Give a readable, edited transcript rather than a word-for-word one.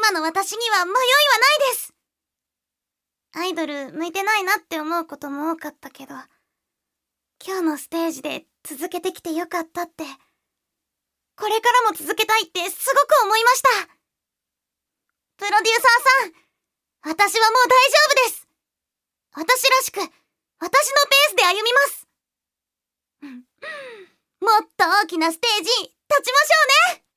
今の私には迷いはないです。アイドル向いてないなって思うことも多かったけど、今日のステージで続けてきてよかったって、これからも続けたいってすごく思いました。プロデューサーさん、私はもう大丈夫です。私らしく、私のペースで歩みます。もっと大きなステージ立ちましょうね。